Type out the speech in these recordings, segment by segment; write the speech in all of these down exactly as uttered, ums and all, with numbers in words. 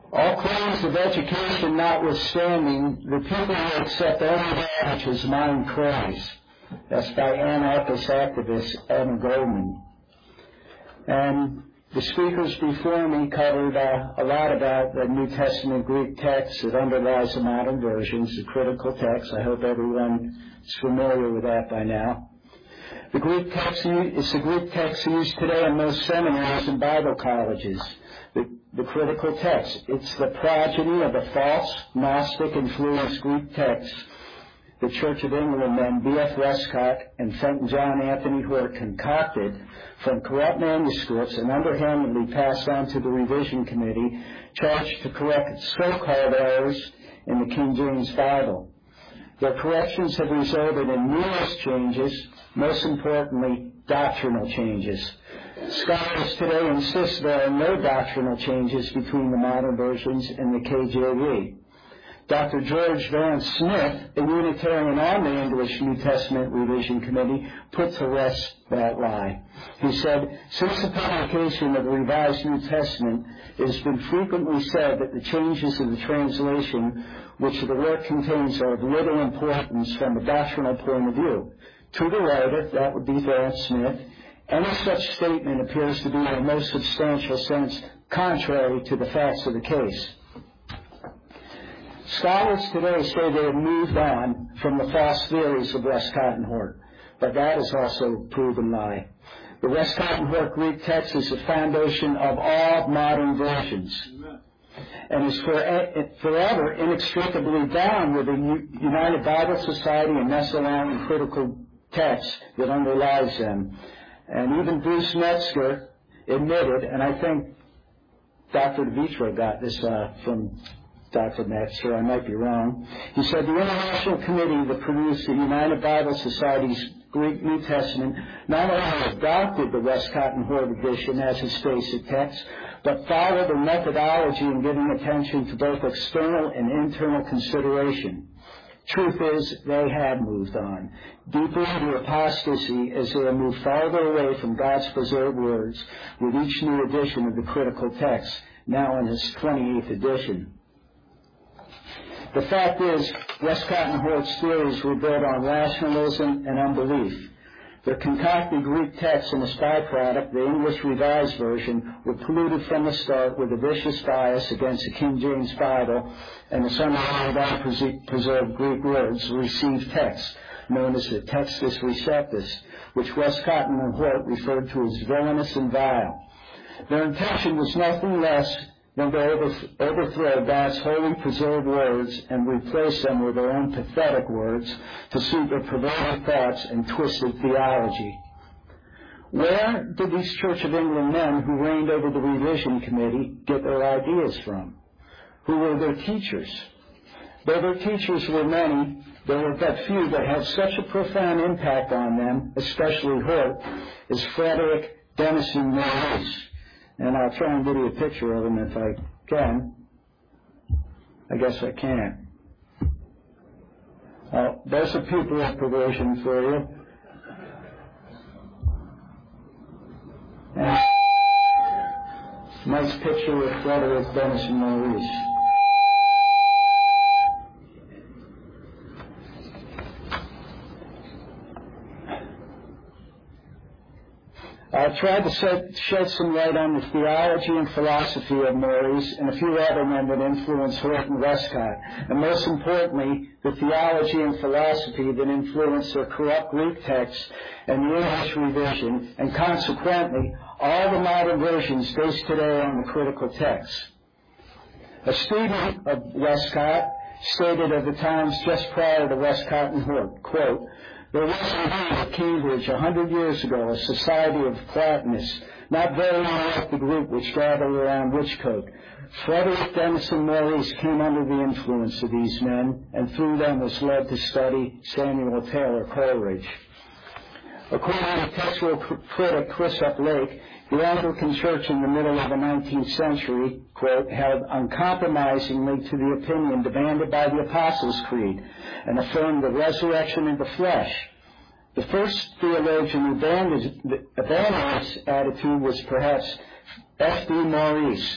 All claims of education notwithstanding, the people who accept only that which is mind craves. That's by anarchist activist Adam Goldman. And the speakers before me covered uh, a lot about the New Testament Greek text that underlies the modern versions, the critical text. I hope everyone is familiar with that by now. The Greek text is the Greek text used today in most seminaries and Bible colleges. The, the critical text. It's the progeny of the false, Gnostic-influenced Greek text the Church of England men B F Westcott and Fenton John Anthony Hort concocted from corrupt manuscripts and underhandedly passed on to the Revision Committee, charged to correct so-called errors in the King James Bible. Their corrections have resulted in numerous changes, most importantly, doctrinal changes. Scholars today insist there are no doctrinal changes between the modern versions and the K J V. Doctor George Van Smith, a Unitarian on the English New Testament Revision Committee, put to rest that lie. He said, since the publication of the Revised New Testament, it has been frequently said that the changes in the translation which the work contains are of little importance from a doctrinal point of view. To the writer, that would be Van Smith, any such statement appears to be in a most substantial sense contrary to the facts of the case. Scholars today say they have moved on from the false theories of Westcott and Hort, but that is also a proven lie. The Westcott and Hort Greek text is the foundation of all modern versions, and is for, forever inextricably bound with the United Bible Society and Mesolanian critical text that underlies them. And even Bruce Metzger admitted, and I think Doctor DeVitro got this uh, from Doctor Metzger, I might be wrong. He said the International Committee that produced the United Bible Society's Greek New Testament not only adopted the Westcott and Hort edition as its basic text, but followed the methodology in giving attention to both external and internal consideration. Truth is, they have moved on, deeper into apostasy as they have moved farther away from God's preserved words with each new edition of the critical text, now in its twenty-eighth edition. The fact is, Westcott and Hort's theories were built on rationalism and unbelief. Their concocted Greek text and its byproduct, the English Revised Version, were polluted from the start with a vicious bias against the King James Bible and its underlying unpreserved Greek words, the received text, known as the Textus Receptus, which Westcott and Hort referred to as villainous and vile. Their intention was nothing less than to overthrow God's holy preserved words and replace them with their own pathetic words to suit their perverted thoughts and twisted theology. Where did these Church of England men who reigned over the Revision Committee get their ideas from? Who were their teachers? Though their teachers were many, there were but few that had such a profound impact on them, especially Hort, as Frederick Denison Maurice. And I'll try and give you a picture of him if I can. I guess I can't. Uh, there's a pupil of perversion for you. And nice picture of Frederick Denison Maurice. I tried to set, shed some light on the theology and philosophy of Maurice and a few other men that influenced Hort and Westcott, and most importantly, the theology and philosophy that influenced their corrupt Greek text and the English revision, and consequently, all the modern versions based today on the critical text. A student of Westcott stated of the times just prior to Westcott and Hort, quote, there was indeed at Cambridge a hundred years ago a society of Platonists, not very unlike the group which gathered around Whichcote. Frederick Denison Maurice came under the influence of these men, and through them was led to study Samuel Taylor Coleridge. According to textual critic Christoph Lake, the Anglican Church in the middle of the nineteenth century, quote, held uncompromisingly to the opinion demanded by the Apostles' Creed and affirmed the resurrection of the flesh. The first theologian who abandoned this attitude was perhaps F D Maurice,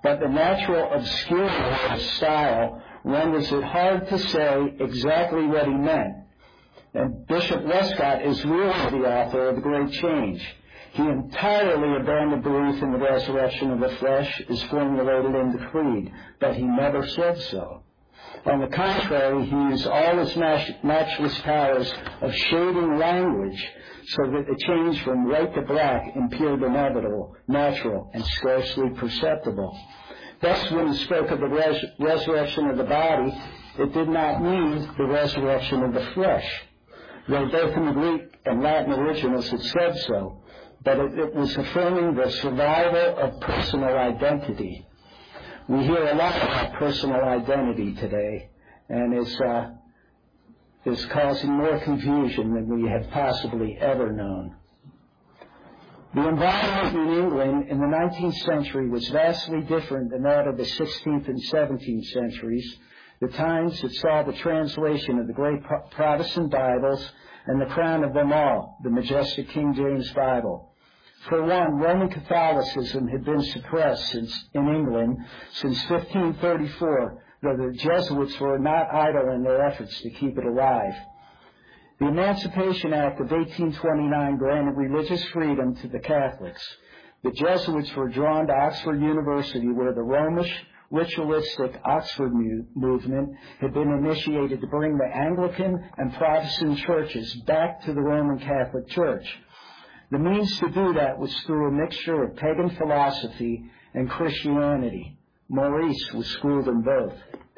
but the natural obscurity of his style renders it hard to say exactly what he meant. And Bishop Westcott is really the author of the great change. He entirely abandoned belief in the resurrection of the flesh as formulated in the Creed, but he never said so. On the contrary, he used all his matchless powers of shading language so that the change from white to black appeared inevitable, natural, and scarcely perceptible. Thus, when he spoke of the res- resurrection of the body, it did not mean the resurrection of the flesh, though both in the Greek and Latin originals it said so, but it, it was affirming the survival of personal identity. We hear a lot about personal identity today, and it's, uh, it's causing more confusion than we have possibly ever known. The environment in England in the nineteenth century was vastly different than that of the sixteenth and seventeenth centuries, the times that saw the translation of the great Protestant Bibles and the crown of them all, the majestic King James Bible. For one, Roman Catholicism had been suppressed since, in England since fifteen thirty-four, though the Jesuits were not idle in their efforts to keep it alive. The Emancipation Act of eighteen twenty-nine granted religious freedom to the Catholics. The Jesuits were drawn to Oxford University, where the Romish ritualistic Oxford mu- movement had been initiated to bring the Anglican and Protestant churches back to the Roman Catholic Church. The means to do that was through a mixture of pagan philosophy and Christianity. Maurice was schooled in both.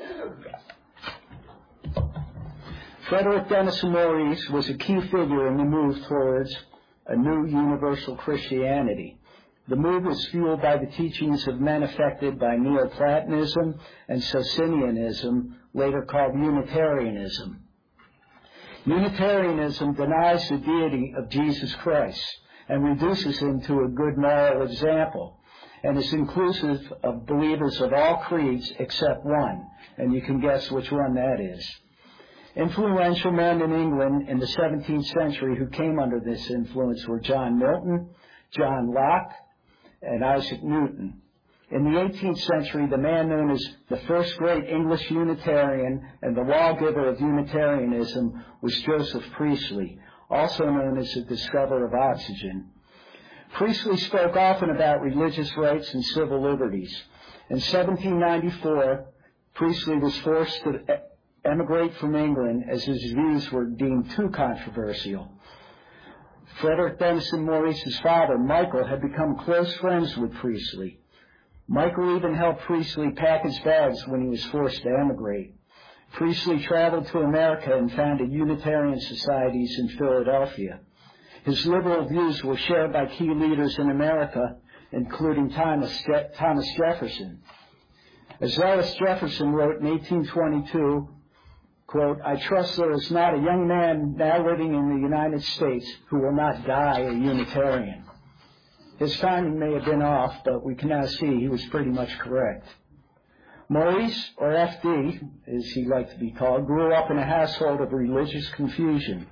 Frederick Denison Maurice was a key figure in the move towards a new universal Christianity. The move was fueled by the teachings of men affected by Neoplatonism and Socinianism, later called Unitarianism. Unitarianism denies the deity of Jesus Christ and reduces him to a good moral example, and is inclusive of believers of all creeds except one, and you can guess which one that is. Influential men in England in the seventeenth century who came under this influence were John Milton, John Locke, and Isaac Newton. In the eighteenth century, the man known as the first great English Unitarian and the lawgiver of Unitarianism was Joseph Priestley, also known as the discoverer of oxygen. Priestley spoke often about religious rights and civil liberties. In seventeen ninety-four, Priestley was forced to emigrate from England as his views were deemed too controversial. Frederick Denison Maurice's father, Michael, had become close friends with Priestley. Michael even helped Priestley pack his bags when he was forced to emigrate. Priestley traveled to America and founded Unitarian societies in Philadelphia. His liberal views were shared by key leaders in America, including Thomas, Je- Thomas Jefferson. As Thomas Jefferson wrote in eighteen twenty-two, quote, "I trust there is not a young man now living in the United States who will not die a Unitarian." His timing may have been off, but we can now see he was pretty much correct. Maurice, or F D, as he liked to be called, grew up in a household of religious confusion.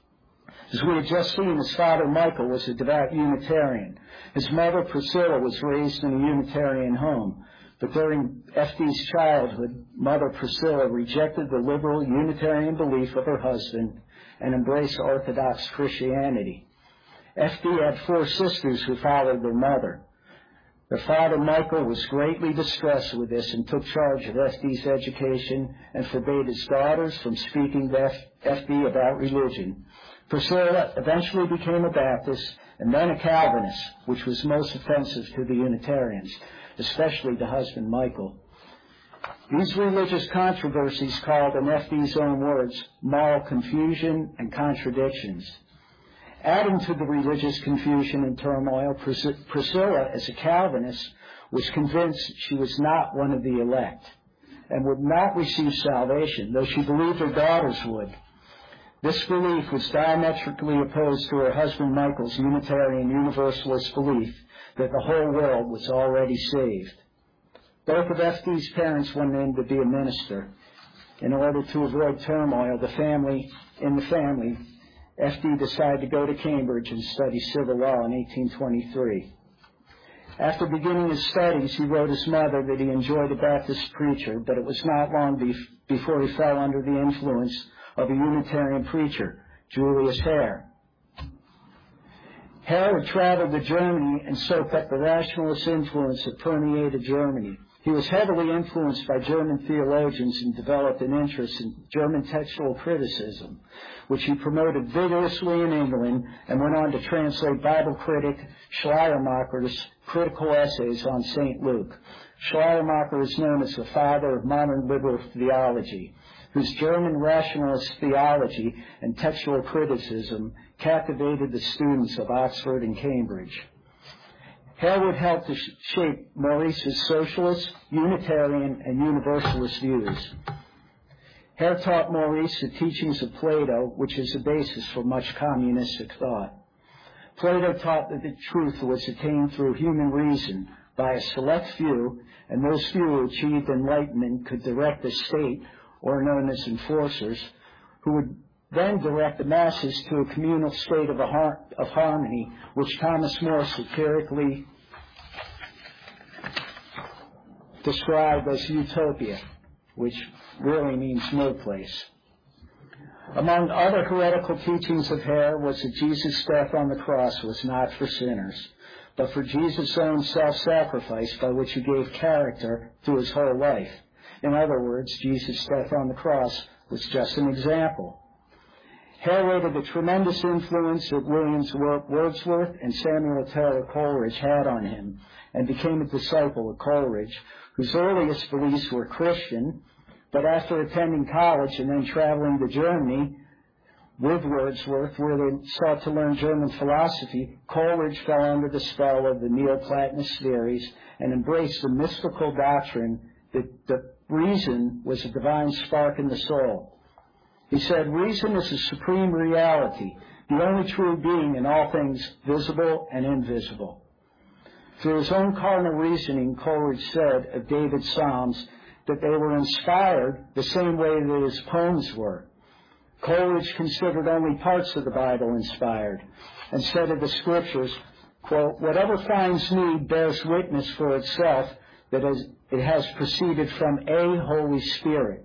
As we had just seen, his father, Michael, was a devout Unitarian. His mother, Priscilla, was raised in a Unitarian home. But during F D's childhood, Mother Priscilla rejected the liberal Unitarian belief of her husband and embraced Orthodox Christianity. F D had four sisters who followed their mother. Their father, Michael, was greatly distressed with this and took charge of F D's education and forbade his daughters from speaking to F D about religion. Priscilla eventually became a Baptist and then a Calvinist, which was most offensive to the Unitarians, especially to husband Michael. These religious controversies called, in F D's own words, moral confusion and contradictions. Adding to the religious confusion and turmoil, Pris- Priscilla, as a Calvinist, was convinced she was not one of the elect and would not receive salvation, though she believed her daughters would. This belief was diametrically opposed to her husband Michael's Unitarian Universalist belief that the whole world was already saved. Both of F D's parents went in to be a minister. In order to avoid turmoil the family in the family, F D decided to go to Cambridge and study civil law in eighteen twenty-three. After beginning his studies, he wrote his mother that he enjoyed a Baptist preacher, but it was not long bef- before he fell under the influence of a Unitarian preacher, Julius Hare. Hare had traveled to Germany and soaked up the rationalist influence that permeated Germany. He was heavily influenced by German theologians and developed an interest in German textual criticism, which he promoted vigorously in England and went on to translate Bible critic Schleiermacher's critical essays on Saint Luke. Schleiermacher is known as the father of modern liberal theology, whose German rationalist theology and textual criticism captivated the students of Oxford and Cambridge. Hare would help to sh- shape Maurice's socialist, Unitarian, and Universalist views. Hare taught Maurice the teachings of Plato, which is the basis for much communistic thought. Plato taught that the truth was attained through human reason by a select few, and those few who achieved enlightenment could direct the state, or known as enforcers, who would then direct the masses to a communal state of, a har- of harmony, which Thomas More satirically described as utopia, which really means no place. Among other heretical teachings of Hare was that Jesus' death on the cross was not for sinners, but for Jesus' own self-sacrifice by which he gave character to his whole life. In other words, Jesus' death on the cross was just an example. Hare rated the tremendous influence that William Wordsworth and Samuel Taylor Coleridge had on him and became a disciple of Coleridge, whose earliest beliefs were Christian, but after attending college and then traveling to Germany with Wordsworth, where they sought to learn German philosophy, Coleridge fell under the spell of the Neoplatonist theories and embraced the mystical doctrine that the reason was a divine spark in the soul. He said, reason is a supreme reality, the only true being in all things visible and invisible. Through his own carnal reasoning, Coleridge said of David's Psalms that they were inspired the same way that his poems were. Coleridge considered only parts of the Bible inspired and said of the Scriptures, quote, whatever finds me bears witness for itself that it has proceeded from a Holy Spirit.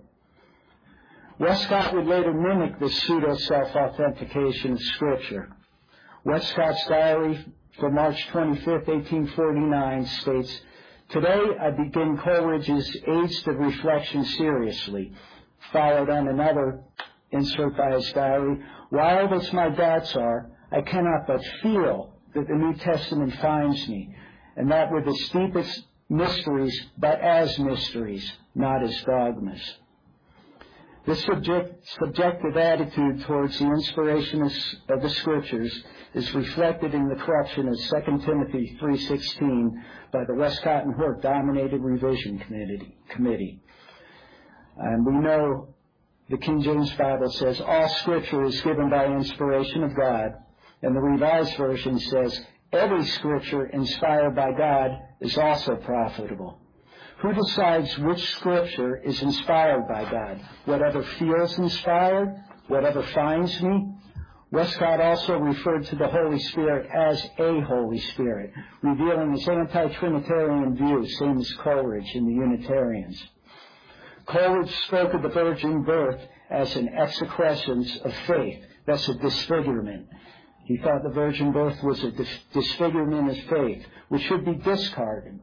Westcott would later mimic this pseudo-self-authentication of Scripture. Westcott's diary for March twenty-fifth, eighteen forty-nine states, today I begin Coleridge's Aids to Reflection seriously, followed on another insert by his diary, wild as my doubts are, I cannot but feel that the New Testament finds me, and that with its deepest mysteries, but as mysteries, not as dogmas. This subject, subjective attitude towards the inspiration of, of the Scriptures is reflected in the correction of Second Timothy three sixteen by the Westcott and Hort dominated revision committee. committee. And we know the King James Bible says all Scripture is given by inspiration of God, and the Revised Version says every Scripture inspired by God is also profitable. Who decides which Scripture is inspired by God? Whatever feels inspired? Whatever finds me? Westcott also referred to the Holy Spirit as a Holy Spirit, revealing his anti-Trinitarian view, same as Coleridge and the Unitarians. Coleridge spoke of the virgin birth as an excrescence of faith. That's a disfigurement. He thought the virgin birth was a dis- disfigurement of faith, which should be discarded.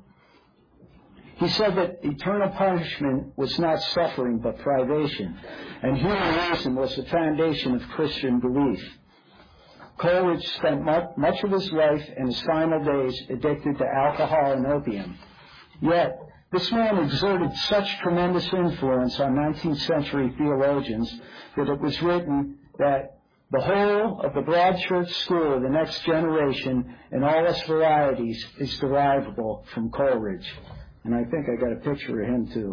He said that eternal punishment was not suffering but privation, and human reason was the foundation of Christian belief. Coleridge spent much of his life and his final days addicted to alcohol and opium. Yet, this man exerted such tremendous influence on nineteenth century theologians that it was written that the whole of the broad church school of the next generation in all its varieties is derivable from Coleridge. And I think I got a picture of him too.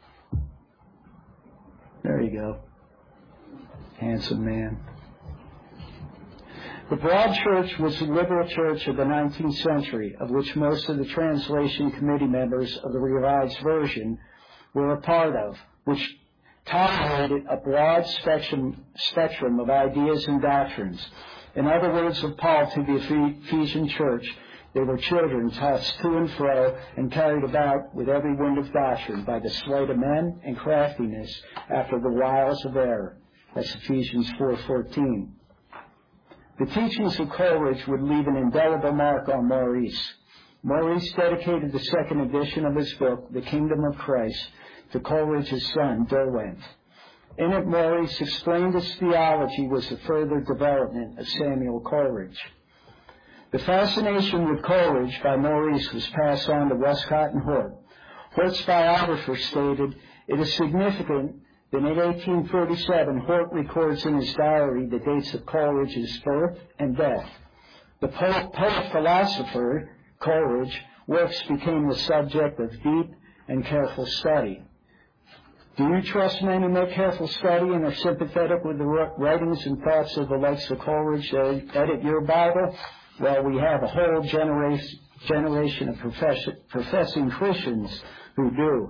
There you go. Handsome man. The broad church was the liberal church of the nineteenth century, of which most of the translation committee members of the Revised Version were a part of, which tolerated a broad spectrum, spectrum of ideas and doctrines. In other words of Paul to the Ephesian church, They were children tossed to and fro and carried about with every wind of doctrine by the sleight of men and craftiness after the wiles of error. That's Ephesians four fourteen. The teachings of Coleridge would leave an indelible mark on Maurice. Maurice dedicated the second edition of his book, The Kingdom of Christ, to Coleridge's son, Derwent. In it, Maurice explained his theology was a further development of Samuel Coleridge. The fascination with Coleridge by Maurice was passed on to Westcott and Hort. Hort's biographer stated, "It is significant that in eighteen thirty-seven, Hort records in his diary the dates of Coleridge's birth and death. The poet-philosopher, Coleridge, works became the subject of deep and careful study." Do you trust men who make careful study and are sympathetic with the writings and thoughts of the likes of Coleridge that edit your Bible? Well, we have a whole generation, generation of profess, professing Christians who do.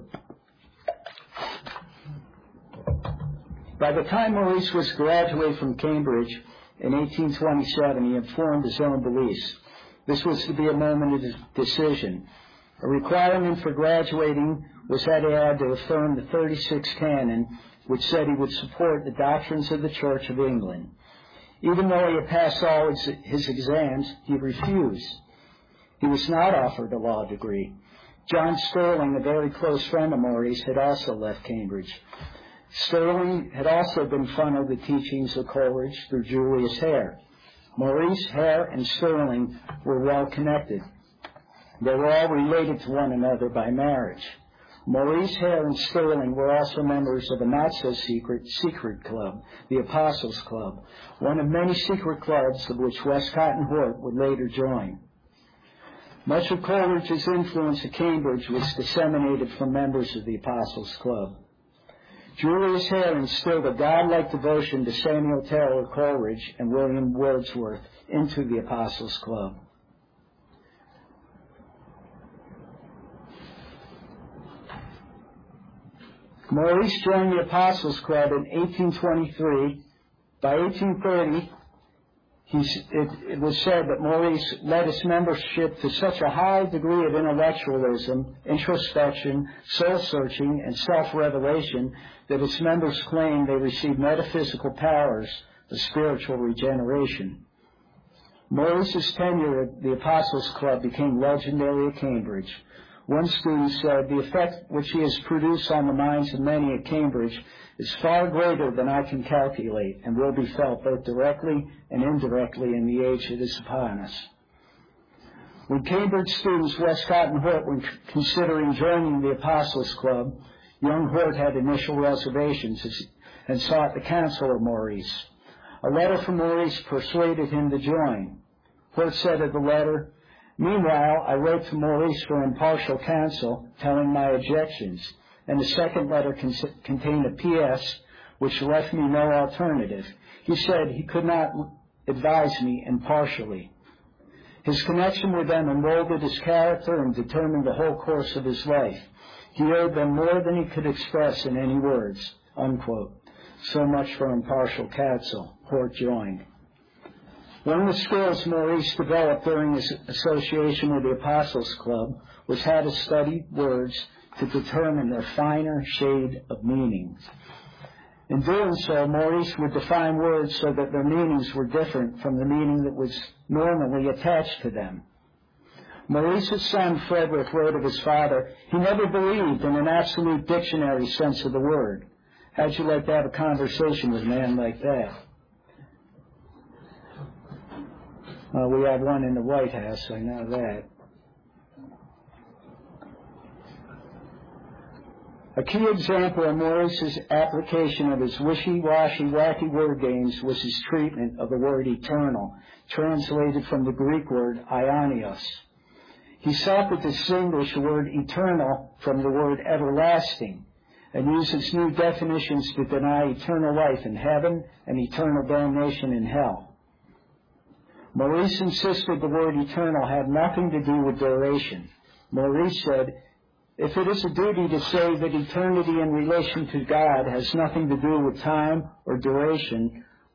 By the time Maurice was graduated from Cambridge in eighteen twenty-seven, he had formed his own beliefs. This was to be a moment of decision. A requirement for graduating was that he had to affirm the thirty-sixth canon, which said he would support the doctrines of the Church of England. Even though he had passed all his, his exams, he refused. He was not offered a law degree. John Sterling, a very close friend of Maurice, had also left Cambridge. Sterling had also been funneled the teachings of Coleridge through Julius Hare. Maurice, Hare, and Sterling were well connected. They were all related to one another by marriage. Maurice, Hare, and Sterling were also members of a not-so-secret secret club, the Apostles' Club, one of many secret clubs of which Westcott and Hort would later join. Much of Coleridge's influence at Cambridge was disseminated from members of the Apostles' Club. Julius Hare instilled a godlike devotion to Samuel Taylor Coleridge and William Wordsworth into the Apostles' Club. Maurice joined the Apostles' Club in eighteen twenty-three. By eighteen thirty, he, it, it was said that Maurice led his membership to such a high degree of intellectualism, introspection, soul-searching, and self-revelation that its members claimed they received metaphysical powers of spiritual regeneration. Maurice's tenure at the Apostles' Club became legendary at Cambridge. One student said, "The effect which he has produced on the minds of many at Cambridge is far greater than I can calculate and will be felt both directly and indirectly in the age that is upon us." When Cambridge students Westcott and Hort were considering joining the Apostles' Club, young Hort had initial reservations and sought the counsel of Maurice. A letter from Maurice persuaded him to join. Hort said of the letter, "Meanwhile, I wrote to Maurice for impartial counsel, telling my objections, and the second letter con- contained a P S which left me no alternative. He said he could not advise me impartially. His connection with them enmolded his character and determined the whole course of his life. He owed them more than he could express in any words," unquote. So much for impartial counsel. Hort joined. One of the skills Maurice developed during his association with the Apostles' Club was how to study words to determine their finer shade of meanings. In doing so, Maurice would define words so that their meanings were different from the meaning that was normally attached to them. Maurice's son, Frederick, wrote of his father, "He never believed in an absolute dictionary sense of the word." How'd you like to have a conversation with a man like that? Uh, we have one in the White House, I know that. A key example of Maurice's application of his wishy-washy, wacky word games was his treatment of the word eternal, translated from the Greek word aionios. He sought to distinguish the word eternal from the word everlasting, and uses new definitions to deny eternal life in heaven and eternal damnation in hell. Maurice insisted the word eternal had nothing to do with duration. Maurice said, "If it is a duty to say that eternity in relation to God has nothing to do with time or duration,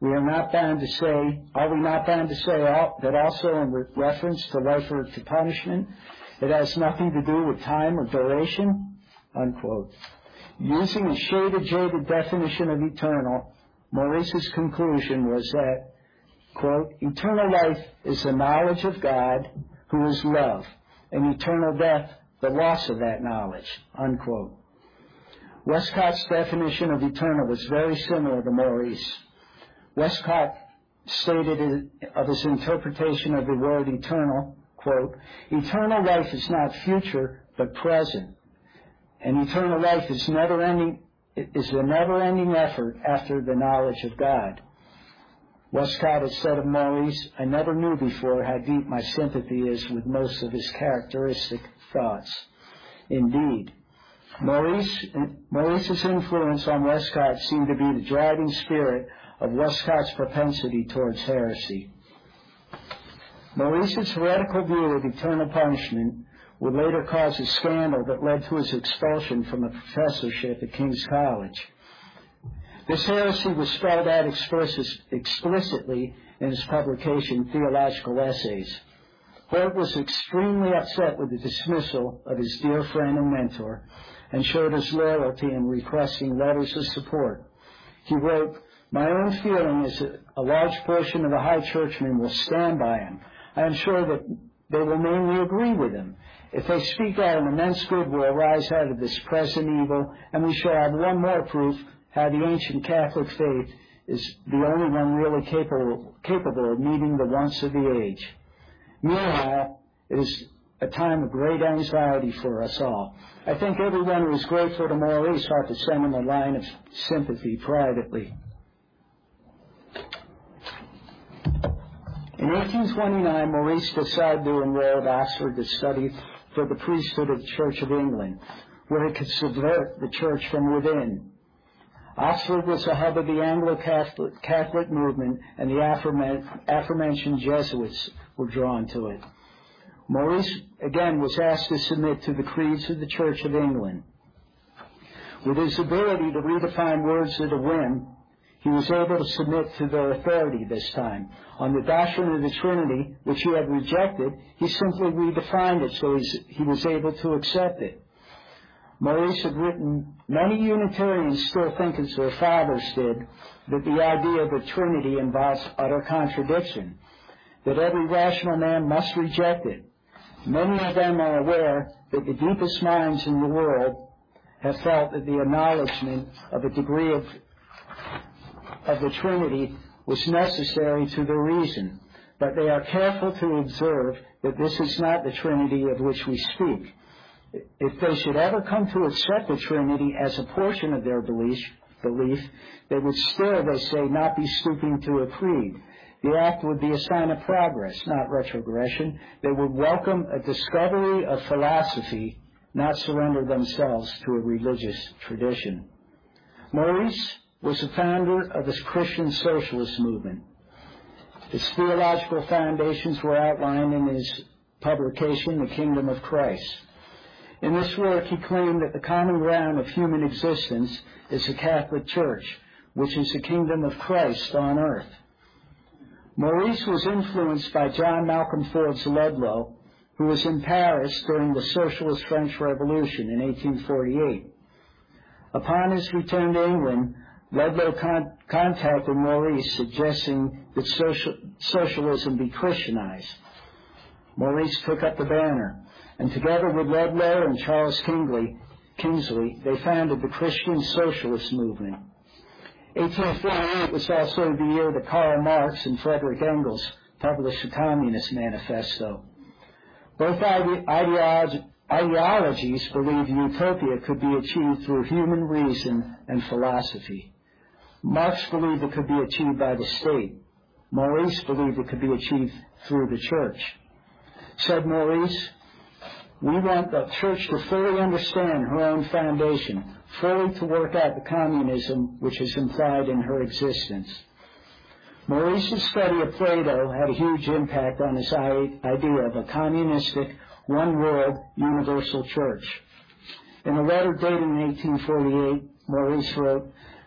We are not bound to say, are we not bound to say all, that also in re- reference to life or to punishment, it has nothing to do with time or duration? Unquote. Using a shaded, jaded definition of eternal, Maurice's conclusion was that, quote, eternal life is the knowledge of God, who is love, and eternal death, the loss of that knowledge, unquote. Westcott's definition of eternal was very similar to Maurice. Westcott stated of his interpretation of the word eternal, quote, eternal life is not future, but present. And eternal life is never ending, is a never-ending effort after the knowledge of God. Westcott has said of Maurice, I never knew before how deep my sympathy is with most of his characteristic thoughts. Indeed, Maurice, Maurice's influence on Westcott seemed to be the driving spirit of Westcott's propensity towards heresy. Maurice's heretical view of eternal punishment would later cause a scandal that led to his expulsion from a professorship at King's College. This heresy was spelled out explicitly in his publication, Theological Essays. Hort was extremely upset with the dismissal of his dear friend and mentor and showed his loyalty in requesting letters of support. He wrote, my own feeling is that a large portion of the high churchmen will stand by him. I am sure that they will mainly agree with him. If they speak out, an immense good will arise out of this present evil, and we shall have one more proof how the ancient Catholic faith is the only one really capable, capable of meeting the wants of the age. Meanwhile, it is a time of great anxiety for us all. I think everyone who is grateful to Maurice ought to send him a line of sympathy privately. In eighteen twenty-nine, Maurice decided to enroll at Oxford to study for the priesthood of the Church of England, where he could subvert the church from within. Oxford was the hub of the Anglo-Catholic Catholic movement, and the aforementioned Jesuits were drawn to it. Maurice, again, was asked to submit to the creeds of the Church of England. With his ability to redefine words at a whim, he was able to submit to their authority this time. On the doctrine of the Trinity, which he had rejected, he simply redefined it so he was able to accept it. Maurice had written, many Unitarians still think as their fathers did, that the idea of the Trinity involves utter contradiction, that every rational man must reject it. Many of them are aware that the deepest minds in the world have felt that the acknowledgement of a degree of of the Trinity was necessary to their reason, but they are careful to observe that this is not the Trinity of which we speak. If they should ever come to accept the Trinity as a portion of their belief, belief, they would still, they say, not be stooping to a creed. The act would be a sign of progress, not retrogression. They would welcome a discovery of philosophy, not surrender themselves to a religious tradition. Maurice was the founder of the Christian Socialist movement. His theological foundations were outlined in his publication, The Kingdom of Christ. In this work, he claimed that the common ground of human existence is the Catholic Church, which is the kingdom of Christ on earth. Maurice was influenced by John Malcolm Forbes Ludlow, who was in Paris during the Socialist French Revolution in eighteen forty-eight. Upon his return to England, Ludlow con- contacted Maurice, suggesting that social- socialism be Christianized. Maurice took up the banner, and together with Ludlow and Charles Kingsley, Kingsley, they founded the Christian Socialist movement. eighteen forty-eight was also the year that Karl Marx and Frederick Engels published the Communist Manifesto. Both ide- ideologi- ideologies believed utopia could be achieved through human reason and philosophy. Marx believed it could be achieved by the state. Maurice believed it could be achieved through the church. Said Maurice, we want the church to fully understand her own foundation, fully to work out the communism which is implied in her existence. Maurice's study of Plato had a huge impact on his idea of a communistic, one-world, universal church. In a letter dated in eighteen forty-eight, Maurice wrote,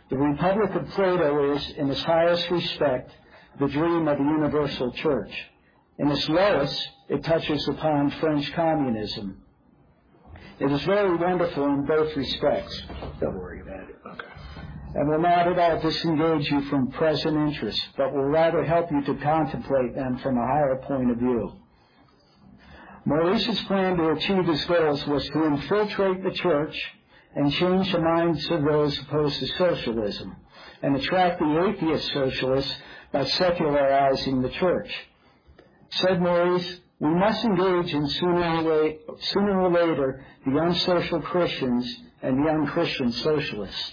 The Republic of Plato is, in its highest respect, the dream of a universal church. In its lowest, it touches upon French communism. It is very wonderful in both respects. Don't worry about it. Okay. And will not at all disengage you from present interests, but will rather help you to contemplate them from a higher point of view. Maurice's plan to achieve his goals was to infiltrate the church and change the minds of those opposed to socialism, and attract the atheist socialists by secularizing the church. Said Maurice, we must engage in sooner or, late, sooner or later the unsocial Christians and the unchristian socialists.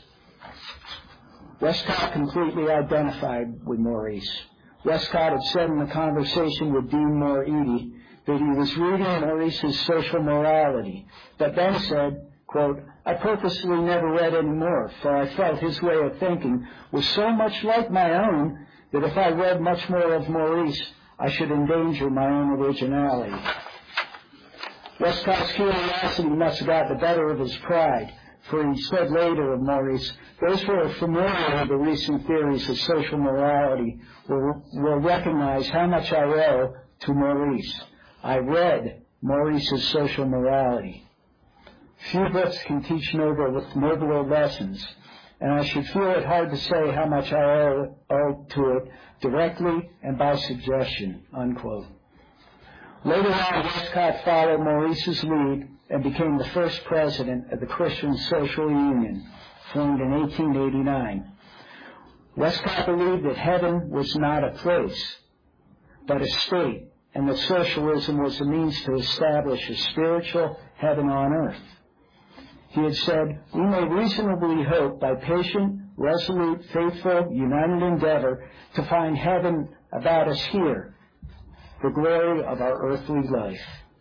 Westcott completely identified with Maurice. Westcott had said in the conversation with Dean Moore Eady that he was reading Maurice's Social Morality, but then said, quote, I purposely never read any more, for I felt his way of thinking was so much like my own that if I read much more of Maurice, I should endanger my own originality. Westcott's curiosity must have got the better of his pride, for he said later of Maurice, those who are familiar with the recent theories of social morality will, will recognize how much I owe to Maurice. I read Maurice's Social Morality. Few books can teach noble, nobler lessons, and I should feel it hard to say how much I owe, owe to it directly and by suggestion, unquote. Later on, Westcott followed Maurice's lead and became the first president of the Christian Social Union, formed in eighteen eighty-nine. Westcott believed that heaven was not a place, but a state, and that socialism was a means to establish a spiritual heaven on earth. He had said, we may reasonably hope by patient, resolute, faithful, united endeavor to find heaven about us here, the glory of our earthly life.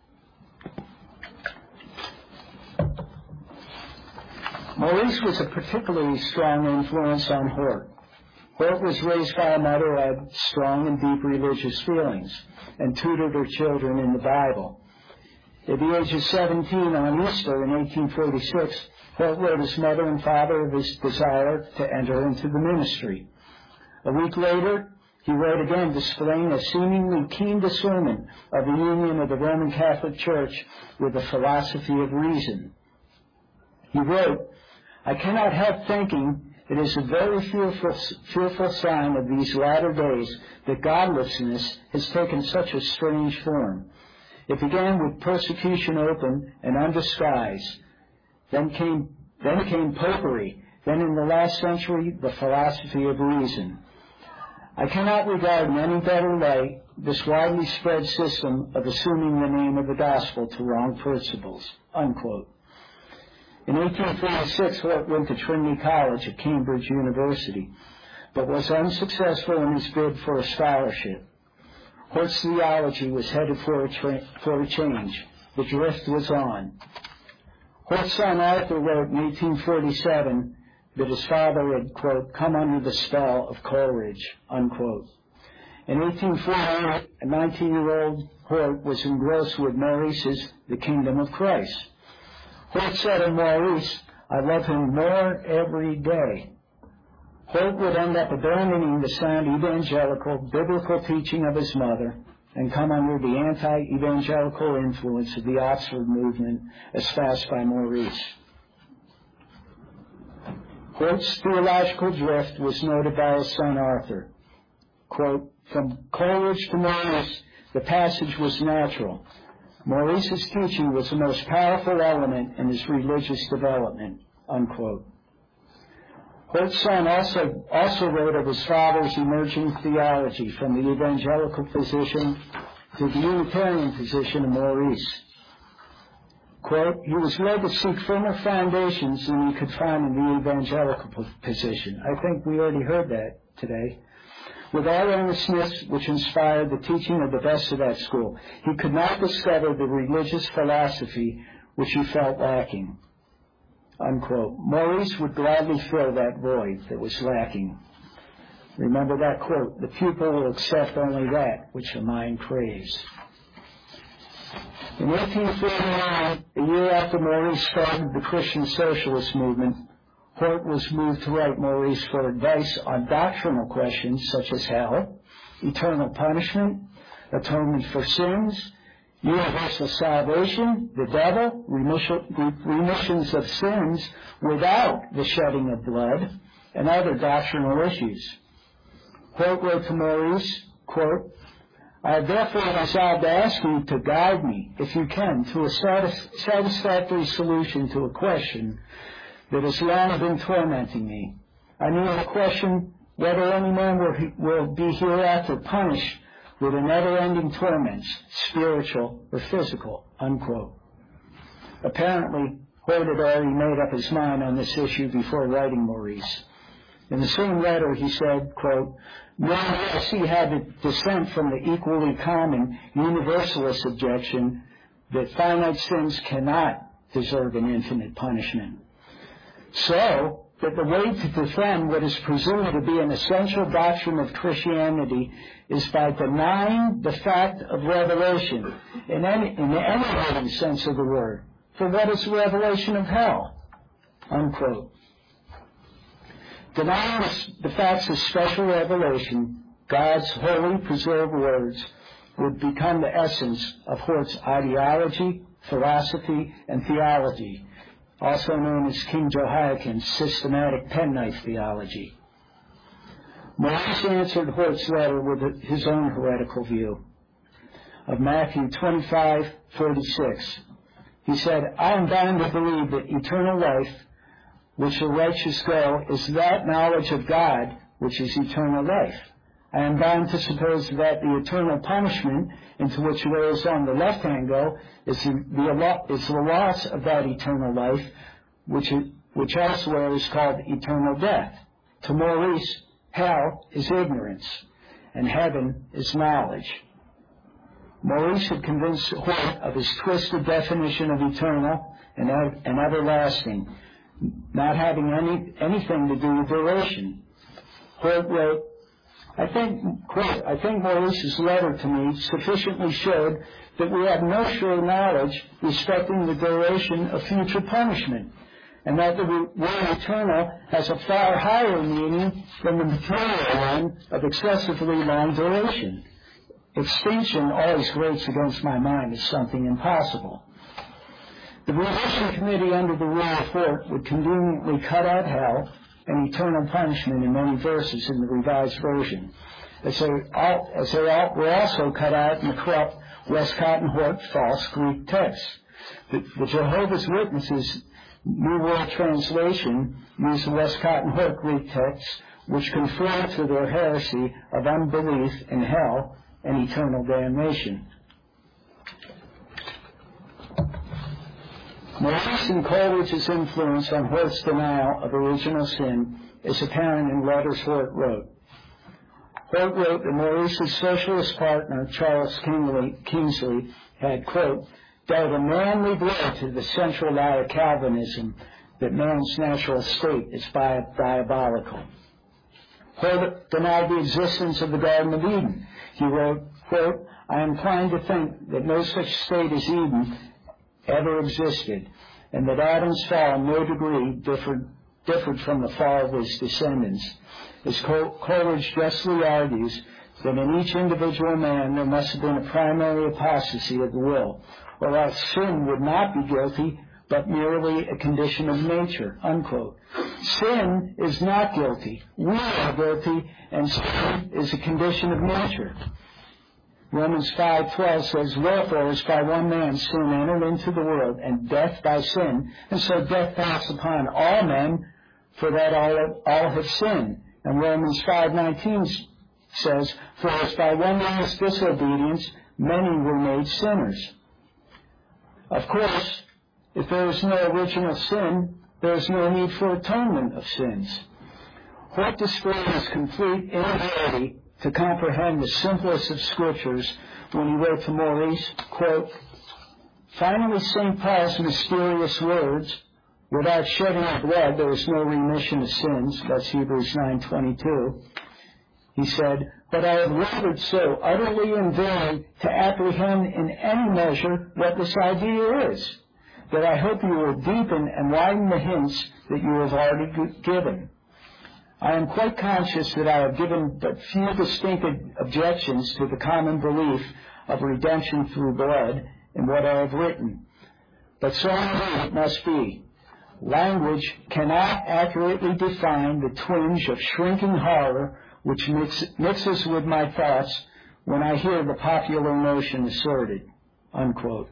Maurice was a particularly strong influence on Hort. Hort was raised by a mother who had strong and deep religious feelings and tutored her children in the Bible. At the age of seventeen on Easter in eighteen forty-six, Hort wrote his mother and father of his desire to enter into the ministry. A week later, he wrote again displaying a seemingly keen discernment of the union of the Roman Catholic Church with the philosophy of reason. He wrote, I cannot help thinking it is a very fearful, fearful sign of these latter days that godlessness has taken such a strange form. It began with persecution open and undisguised. Then came, then came popery. Then in the last century, the philosophy of reason. I cannot regard in any better light this widely spread system of assuming the name of the gospel to wrong principles, unquote. In eighteen forty-six, Hort went to Trinity College at Cambridge University, but was unsuccessful in his bid for a scholarship. Hort's theology was headed for a, tra- for a change. The drift was on. Hort's son Arthur wrote in eighteen forty-seven that his father had, quote, come under the spell of Coleridge, unquote. In eighteen forty-eight, a nineteen-year-old Hort was engrossed with Maurice's The Kingdom of Christ. Hort said of Maurice, I love him more every day. Hort would end up abandoning the sound evangelical, biblical teaching of his mother and come under the anti-evangelical influence of the Oxford movement espoused by Maurice. Hort's theological drift was noted by his son Arthur. Quote, from Coleridge to Maurice, the passage was natural. Maurice's teaching was the most powerful element in his religious development, unquote. Hort's son also, also wrote of his father's emerging theology from the evangelical position to the Unitarian position of Maurice. Quote, he was led to seek firmer foundations than he could find in the evangelical position. I think we already heard that today. With all earnestness which inspired the teaching of the best of that school, he could not discover the religious philosophy which he felt lacking. Unquote. Maurice would gladly fill that void that was lacking. Remember that quote, the pupil will accept only that which the mind craves. In eighteen forty-nine, a year after Maurice started the Christian Socialist movement, Hort was moved to write Maurice for advice on doctrinal questions such as hell, eternal punishment, atonement for sins, universal salvation, the devil, remission, remissions of sins without the shedding of blood, and other doctrinal issues. Hort wrote to Maurice, quote, I have therefore resolved to ask you to guide me, if you can, to a satis- satisfactory solution to a question that has long been tormenting me. I mean the question whether any man will, will be hereafter punished with a never-ending torments, spiritual or physical, unquote. Apparently, Hort had already made up his mind on this issue before writing Maurice. In the same letter, he said, quote, nor do I see how to dissent from the equally common universalist objection that finite sins cannot deserve an infinite punishment. So, that the way to defend what is presumed to be an essential doctrine of Christianity is by denying the fact of revelation in any, in any sense of the word. For what is the revelation of hell? Unquote. Denying the facts of special revelation, God's holy preserved words, would become the essence of Hort's ideology, philosophy, and theology, also known as King Jehoiakim's systematic penknife theology. Maurice answered Hort's letter with his own heretical view of Matthew twenty-five forty-six. He said, I am bound to believe that eternal life, which the righteous go, is that knowledge of God which is eternal life. I am bound to suppose that the eternal punishment into which those on the left hand go is the, the, is the loss of that eternal life, which, which elsewhere is called eternal death. To Maurice, hell is ignorance, and heaven is knowledge. Maurice had convinced Hort of his twisted definition of eternal and, and everlasting, not having any anything to do with duration. Hort wrote, I think, quote, I think Maurice's letter to me sufficiently showed that we have no sure knowledge respecting the duration of future punishment, and that the word eternal has a far higher meaning than the material one of excessively long duration. Extinction always grates against my mind as something impossible. The Revision Committee under the rule of Hort would conveniently cut out hell and eternal punishment in many verses in the Revised Version, as they, all, as they all, were also cut out in the corrupt Westcott and Hort false Greek texts. The, the Jehovah's Witnesses New World Translation used the Westcott and Hort Greek texts, which conform to their heresy of unbelief in hell and eternal damnation. Maurice and Coleridge's influence on Hort's denial of original sin is apparent in letters Hort wrote. Hort wrote that Maurice's socialist partner, Charles Kingsley, Kingsley had, quote, dealt a manly blow to the central lie of Calvinism that man's natural state is bi- diabolical. Hort denied the existence of the Garden of Eden. He wrote, quote, I am inclined to think that no such state as Eden ever existed, and that Adam's fall in no degree differed, differed from the fall of his descendants. As Coleridge justly argues, that in each individual man there must have been a primary apostasy of the will, or else sin would not be guilty, but merely a condition of nature, unquote. Sin is not guilty. We are guilty, and sin is a condition of nature. Romans five twelve says, wherefore as by one man sin entered into the world, and death by sin, and so death passed upon all men, for that all, all have sinned. And Romans five nineteen says, for as by one man's disobedience many were made sinners. Of course, if there is no original sin, there is no need for atonement of sins. Hort displayed his complete inability to comprehend the simplest of scriptures when he wrote to Maurice, quote, finally, Saint Paul's mysterious words, without shedding of blood there is no remission of sins, that's Hebrews nine twenty-two. He said, but I have labored so utterly in vain to apprehend in any measure what this idea is, that I hope you will deepen and widen the hints that you have already g- given. I am quite conscious that I have given but few distinct objections to the common belief of redemption through blood in what I have written. But so indeed it must be. Language cannot accurately define the twinge of shrinking horror which mix, mixes with my thoughts when I hear the popular notion asserted, unquote.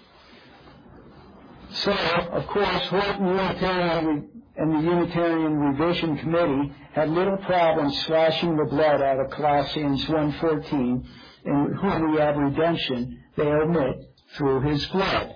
So, of course, Horton Unitarian and the Unitarian Revision Committee had little problem slashing the blood out of Colossians one fourteen, in whom we have redemption, they omit, through his blood.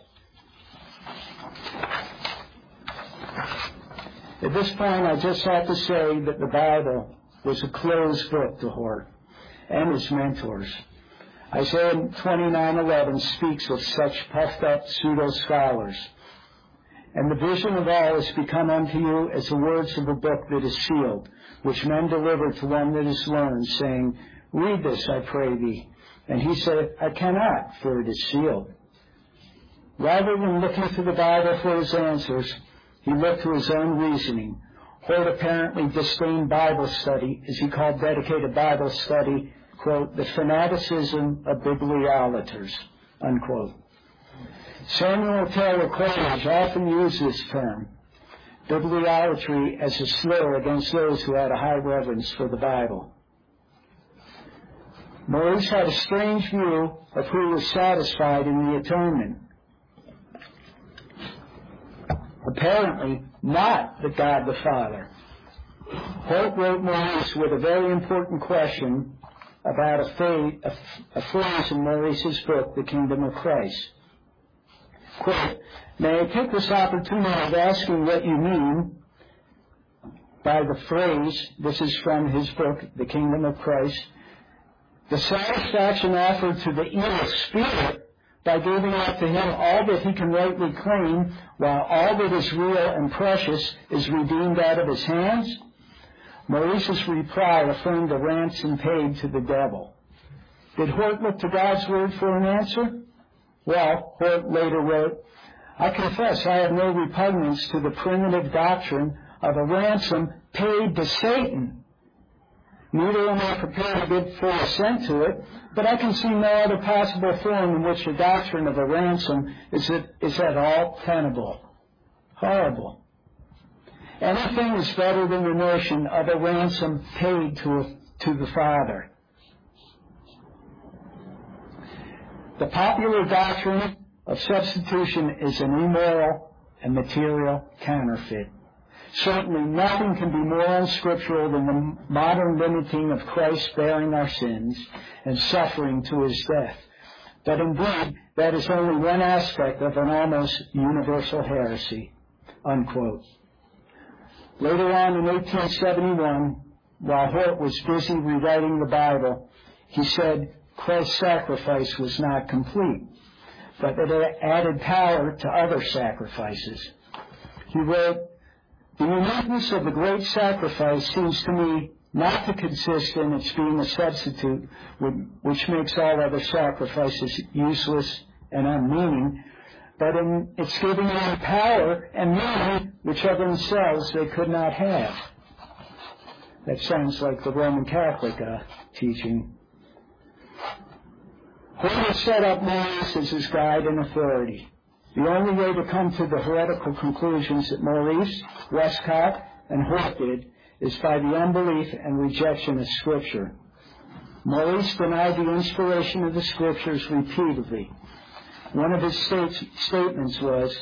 At this point, I just have to say that the Bible was a closed book to Hort and his mentors. Isaiah twenty-nine eleven speaks of such puffed-up pseudo-scholars. And the vision of all is become unto you as the words of a book that is sealed, which men deliver to one that is learned, saying, Read this, I pray thee. And he said, I cannot, for it is sealed. Rather than looking to the Bible for his answers, he looked to his own reasoning. Hort apparently disdained Bible study, as he called dedicated Bible study, quote, the fanaticism of bibliolaters, unquote. Samuel Taylor Coleridge often used this term, bibliolatry, as a slur against those who had a high reverence for the Bible. Maurice had a strange view of who was satisfied in the atonement. Apparently, not the God the Father. Hort wrote Maurice with a very important question about a, fa- a, a phrase in Maurice's book, The Kingdom of Christ. Quote, may I take this opportunity of asking what you mean by the phrase, this is from his book, The Kingdom of Christ, the satisfaction offered to the evil spirit by giving up to him all that he can rightly claim, while all that is real and precious is redeemed out of his hands? Maurice's reply affirmed the ransom paid to the devil. Did Hort look to God's word for an answer? Well, Hort later wrote, I confess I have no repugnance to the primitive doctrine of a ransom paid to Satan. Neither am I prepared to give full assent to it, but I can see no other possible form in which the doctrine of a ransom is at, is at all tenable. Horrible. Anything is better than the notion of a ransom paid to, a, to the Father. The popular doctrine of substitution is an immoral and material counterfeit. Certainly nothing can be more unscriptural than the modern limiting of Christ bearing our sins and suffering to his death. But indeed, that is only one aspect of an almost universal heresy, unquote. Later on in eighteen seventy-one, while Hort was busy rewriting the Bible, he said Christ's sacrifice was not complete, but that it added power to other sacrifices. He wrote, the uniqueness of the great sacrifice seems to me not to consist in its being a substitute, which makes all other sacrifices useless and unmeaning, but in its giving them power and meaning which of themselves they could not have. That sounds like the Roman Catholic uh, teaching. Hort set up Maurice as his guide and authority. The only way to come to the heretical conclusions that Maurice, Westcott, and Hort did is by the unbelief and rejection of Scripture. Maurice denied the inspiration of the Scriptures repeatedly. One of his state, statements was,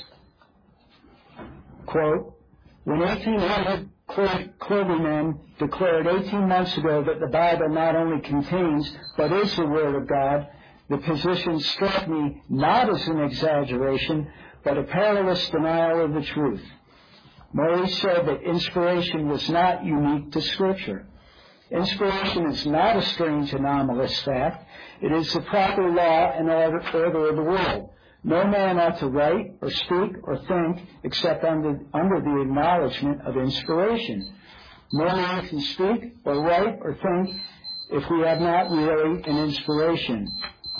quote, when eighteen hundred clergymen declared eighteen months ago that the Bible not only contains but is the Word of God, the position struck me not as an exaggeration, but a perilous denial of the truth. Maurice said that inspiration was not unique to Scripture. Inspiration is not a strange anomalous fact. It is the proper law and order, order of the world. No man ought to write or speak or think except under, under the acknowledgement of inspiration. No man can speak or write or think if we have not really an inspiration.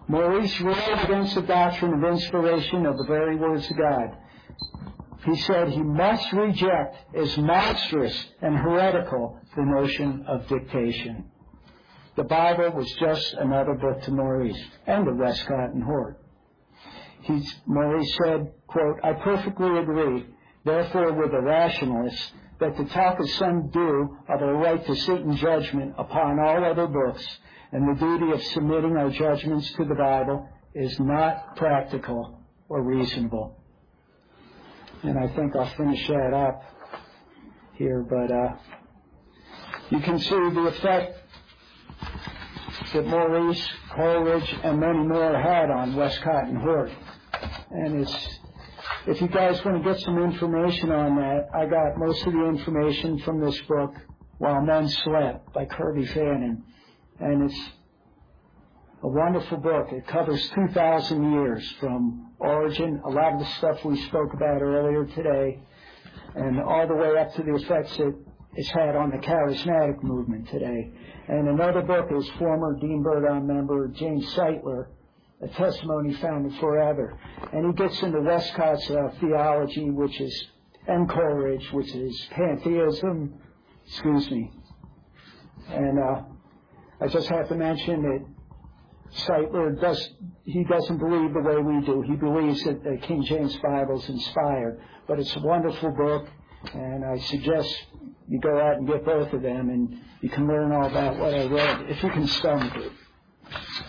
Maurice railed against the doctrine of inspiration of the very words of God. He said he must reject as monstrous and heretical the notion of dictation. The Bible was just another book to Maurice and to Westcott and Hort. He, Maurice said, quote, I perfectly agree, therefore, with the rationalists, that to talk as some do of a right to sit in judgment upon all other books and the duty of submitting our judgments to the Bible is not practical or reasonable. And I think I'll finish that up here, but uh, you can see the effect that Maurice, Coleridge, and many more had on Westcott and Hort. And it's, if you guys want to get some information on that, I got most of the information from this book, While Men Slept, by Kirby Fannin. And it's a wonderful book. It covers two thousand years from origin, a lot of the stuff we spoke about earlier today, and all the way up to the effects that it's had on the charismatic movement today. And another book is former Dean Burdon member James Seitler, A Testimony Founded Forever. And he gets into Westcott's uh, theology, which is, and Coleridge, which is pantheism, excuse me. And uh, I just have to mention that Seitler does, he doesn't believe the way we do. He believes that the King James Bible is inspired. But it's a wonderful book, and I suggest you go out and get both of them, and you can learn all about what I read, if you can stomach it.